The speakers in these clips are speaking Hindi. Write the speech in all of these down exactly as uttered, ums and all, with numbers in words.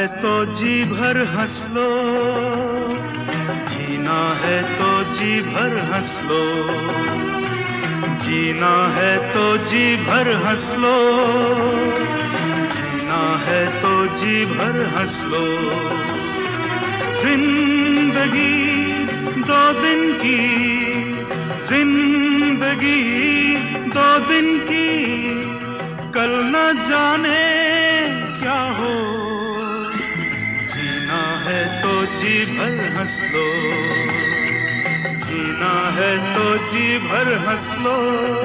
है तो जी भर हंस लो, जीना है तो जी भर हंस लो, जीना है तो जी भर हंस लो, जीना है तो जी भर हंस लो। जिंदगी दो दिन की, जिंदगी दो दिन की, कल न जाने क्या हो। जीना है तो जी भर हंस लो, जीना है तो जी भर हंस लो।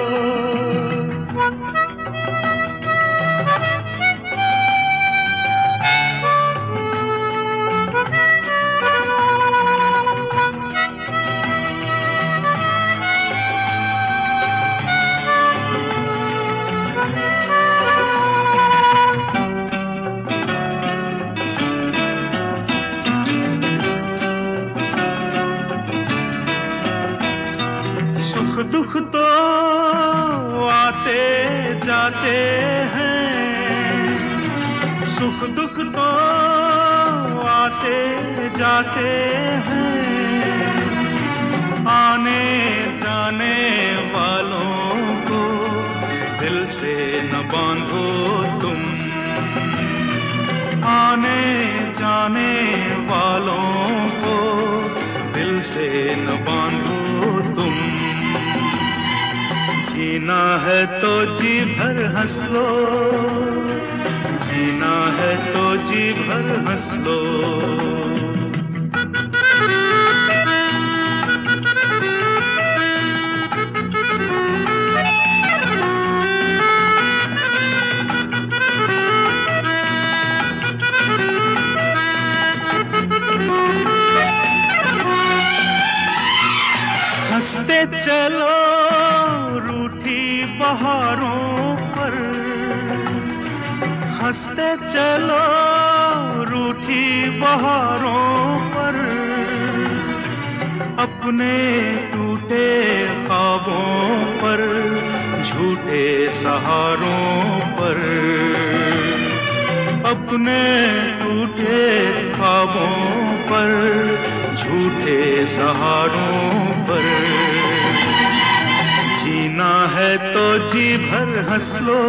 सुख दुख तो आते जाते हैं, सुख दुख तो आते जाते हैं, आने जाने वालों को दिल से न बांधो तुम, आने जाने वालों को दिल से न बांधो तुम। जीना है तो जी भर हंस लो, जीना है तो जी भर हंस लो। हंसते चलो रूठी बहारों पर, हंसते चलो रूठी बहारों पर, अपने टूटे ख्वाबों पर, झूठे सहारों पर, अपने टूटे ख्वाबों पर, झूठे सहारों पर। जीना है तो जी भर हंस लो,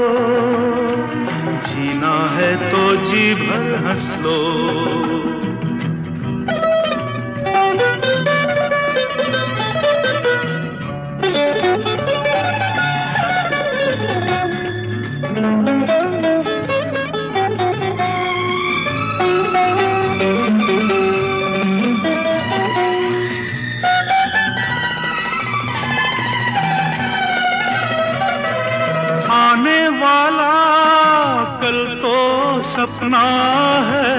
जीना है तो जी भर हंस लो। आने वाला कल तो सपना है,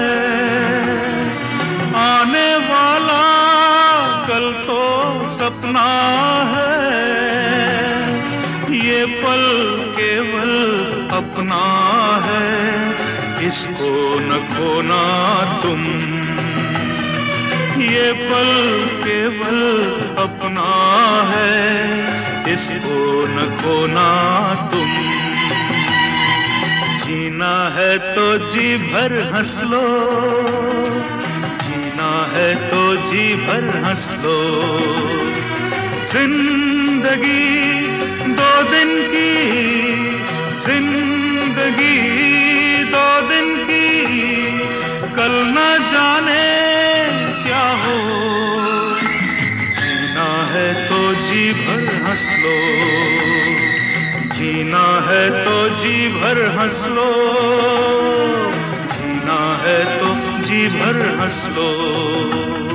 आने वाला कल तो सपना है, ये पल केवल अपना है, इसको न खोना तुम, ये पल केवल अपना है, इसको न खोना तुम। जीना है तो जी भर हंस लो, जीना है तो जी भर हंस लो। जिंदगी दो दिन की, जिंदगी दो दिन की, कल न जाने क्या हो। जीना है तो जी भर हंस लो, जीना है तो जी भर हंस लो, जीना है तो जी भर हंस लो।